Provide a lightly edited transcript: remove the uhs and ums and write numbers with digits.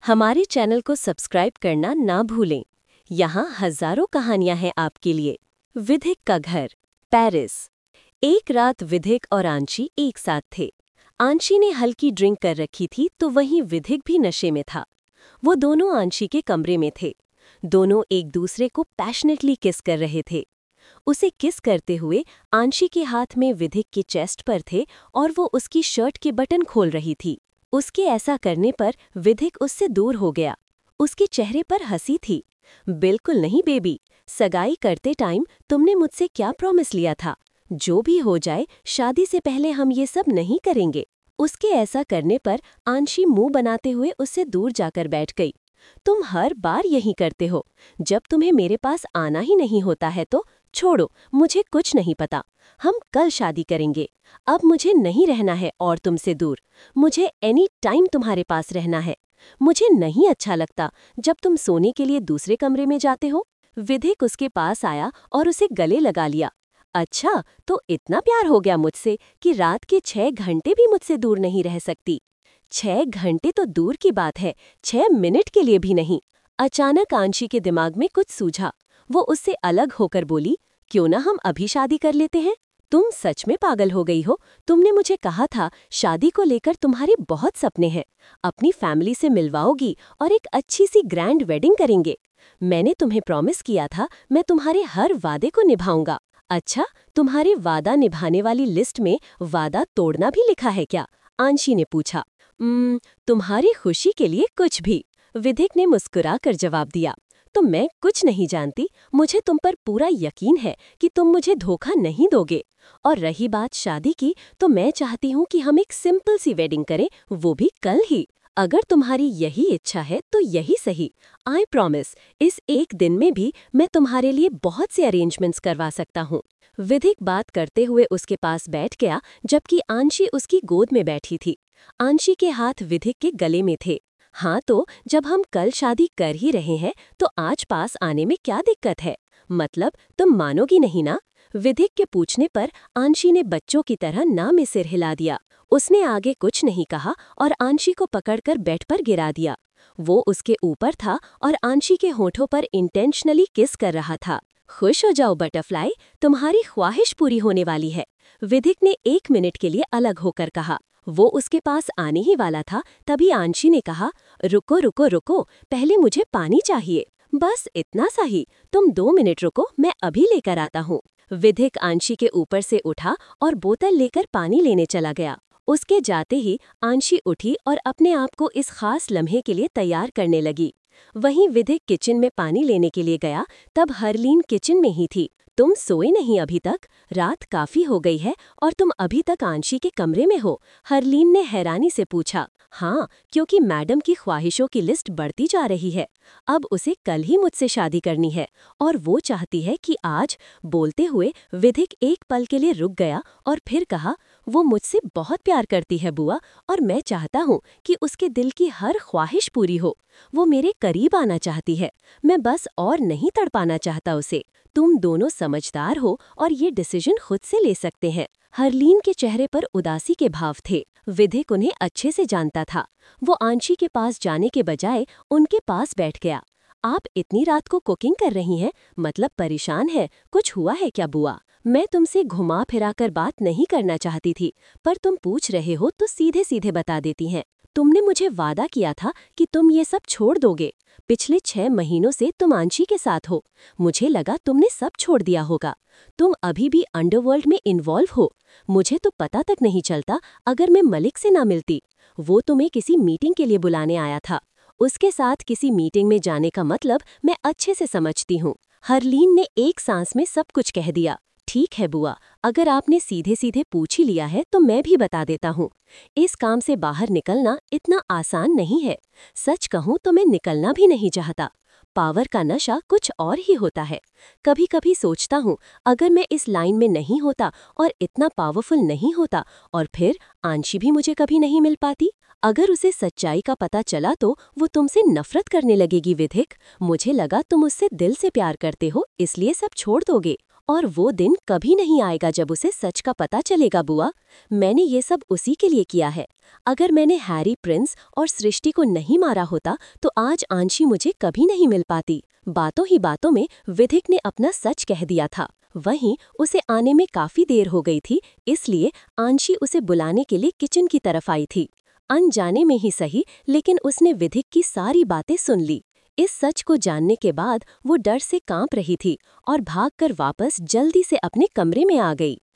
हमारे चैनल को सब्सक्राइब करना ना भूलें। यहाँ हजारों कहानियां हैं आपके लिए। विधिक का घर, पेरिस। एक रात विधिक और आंशी एक साथ थे। आंशी ने हल्की ड्रिंक कर रखी थी तो वहीं विधिक भी नशे में था। वो दोनों आंशी के कमरे में थे। दोनों एक दूसरे को पैशनेटली किस कर रहे थे। उसे किस करते हुए आंशी के हाथ में विधिक के चेस्ट पर थे और वो उसकी शर्ट के बटन खोल रही थी। उसके ऐसा करने पर विधिक उससे दूर हो गया। उसके चेहरे पर हंसी थी। बिल्कुल नहीं बेबी, सगाई करते टाइम तुमने मुझसे क्या प्रॉमिस लिया था? जो भी हो जाए शादी से पहले हम ये सब नहीं करेंगे। उसके ऐसा करने पर आंशी मुंह बनाते हुए उससे दूर जाकर बैठ गई। तुम हर बार यही करते हो। जब तुम्हें मेरे पास आना ही नहीं होता है तो छोड़ो, मुझे कुछ नहीं पता। हम कल शादी करेंगे। अब मुझे नहीं रहना है और तुमसे दूर। मुझे एनी टाइम तुम्हारे पास रहना है। मुझे नहीं अच्छा लगता जब तुम सोने के लिए दूसरे कमरे में जाते हो। विधिक उसके पास आया और उसे गले लगा लिया। अच्छा, तो इतना प्यार हो गया मुझसे कि रात के 6 घंटे भी मुझसे दूर नहीं रह सकती। 6 घंटे तो दूर की बात है, 6 मिनट के लिए भी नहीं। अचानक आंशी के दिमाग में कुछ सूझा। वो उससे अलग होकर बोली, क्यों ना हम अभी शादी कर लेते हैं? तुम सच में पागल हो गई हो। तुमने मुझे कहा था शादी को लेकर तुम्हारे बहुत सपने हैं। अपनी फैमिली से मिलवाओगी और एक अच्छी सी ग्रैंड वेडिंग करेंगे। मैंने तुम्हें प्रॉमिस किया था मैं तुम्हारे हर वादे को निभाऊंगा। अच्छा, तुम्हारे वादा निभाने वाली लिस्ट में वादा तोड़ना भी लिखा है क्या? आंशी ने पूछा। तुम्हारी खुशी के लिए कुछ भी, विधिक ने मुस्कुराकर जवाब दिया। तो मैं कुछ नहीं जानती, मुझे तुम पर पूरा यकीन है कि तुम मुझे धोखा नहीं दोगे। और रही बात शादी की, तो मैं चाहती हूँ कि हम एक सिंपल सी वेडिंग करें, वो भी कल ही। अगर तुम्हारी यही इच्छा है तो यही सही। आई प्रॉमिस, इस एक दिन में भी मैं तुम्हारे लिए बहुत से अरेंजमेंट्स करवा सकता हूँ। विधिक बात करते हुए उसके पास बैठ गया जबकि आंशी उसकी गोद में बैठी थी। आंशी के हाथ विधिक के गले में थे। हाँ, तो जब हम कल शादी कर ही रहे हैं तो आज पास आने में क्या दिक्कत है? मतलब तुम मानोगी नहीं ना? विधिक के पूछने पर आंशी ने बच्चों की तरह ना में सिर हिला दिया। उसने आगे कुछ नहीं कहा और आंशी को पकड़कर बेड पर गिरा दिया। वो उसके ऊपर था और आंशी के होठों पर इंटेंशनली किस कर रहा था। खुश हो जाओ बटरफ्लाई, तुम्हारी ख्वाहिश पूरी होने वाली है, विधिक ने 1 मिनट के लिए अलग होकर कहा। वो उसके पास आने ही वाला था तभी आंशी ने कहा, रुको रुको रुको, पहले मुझे पानी चाहिए। बस इतना सा ही, तुम 2 मिनट रुको, मैं अभी लेकर आता हूँ। विधिक आंशी के ऊपर से उठा और बोतल लेकर पानी लेने चला गया। उसके जाते ही आंशी उठी और अपने आप को इस खास लम्हे के लिए तैयार करने लगी। वहीं विधिक किचन में पानी लेने के लिए गया तब हरलीन किचन में ही थी। तुम सोए नहीं अभी तक? रात काफी हो गई है और तुम अभी तक आंशी के कमरे में हो? हरलीन ने हैरानी से पूछा। हाँ, क्योंकि मैडम की ख्वाहिशों की लिस्ट बढ़ती जा रही है। अब उसे कल ही मुझसे शादी करनी है और वो चाहती है कि आज। बोलते हुए विधिक एक पल के लिए रुक गया और फिर कहा, वो मुझसे बहुत प्यार करती है बुआ, और मैं चाहता हूँ कि उसके दिल की हर ख्वाहिश पूरी हो। वो मेरे करीब आना चाहती है, मैं बस और नहीं तड़पाना चाहता उसे। तुम दोनों समझदार हो और ये डिसीजन खुद से ले सकते हैं। हरलीन के चेहरे पर उदासी के भाव थे। विधिक उन्हें अच्छे से जानता था। वो आंशी के पास जाने के बजाय उनके पास बैठ गया। आप इतनी रात को कुकिंग कर रही हैं, मतलब परेशान है? कुछ हुआ है क्या बुआ? मैं तुमसे घुमा फिराकर बात नहीं करना चाहती थी, पर तुम पूछ रहे हो तो सीधे सीधे बता देती हैं। तुमने मुझे वादा किया था कि तुम ये सब छोड़ दोगे। पिछले 6 महीनों से तुम आंशी के साथ हो। मुझे लगा तुमने सब छोड़ दिया होगा। तुम अभी भी अंडरवर्ल्ड में इन्वॉल्व हो। मुझे तो पता तक नहीं चलता अगर मैं मलिक से ना मिलती। वो तुम्हें किसी मीटिंग के लिए बुलाने आया था। उसके साथ किसी मीटिंग में जाने का मतलब मैं अच्छे से समझती हूँ। हरलीन ने एक सांस में सब कुछ कह दिया। ठीक है बुआ, अगर आपने सीधे सीधे पूछ ही लिया है तो मैं भी बता देता हूँ। इस काम से बाहर निकलना इतना आसान नहीं है। सच कहूँ तो मैं निकलना भी नहीं चाहता। पावर का नशा कुछ और ही होता है। कभी कभी सोचता हूँ अगर मैं इस लाइन में नहीं होता और इतना पावरफुल नहीं होता, और फिर आंशी भी मुझे कभी नहीं मिल पाती। अगर उसे सच्चाई का पता चला तो वो तुमसे नफरत करने लगेगी विधिक। मुझे लगा तुम उससे दिल से प्यार करते हो, इसलिए सब छोड़ दोगे। और वो दिन कभी नहीं आएगा जब उसे सच का पता चलेगा बुआ। मैंने ये सब उसी के लिए किया है। अगर मैंने हैरी प्रिंस और सृष्टि को नहीं मारा होता तो आज आंशी मुझे कभी नहीं मिल पाती। बातों ही बातों में विधिक ने अपना सच कह दिया था। वहीं उसे आने में काफी देर हो गई थी, इसलिए आंशी उसे बुलाने के लिए किचन की तरफ आई थी। अनजाने में ही सही, लेकिन उसने विधिक की सारी बातें सुन ली। इस सच को जानने के बाद वो डर से कांप रही थी और भागकर वापस जल्दी से अपने कमरे में आ गई।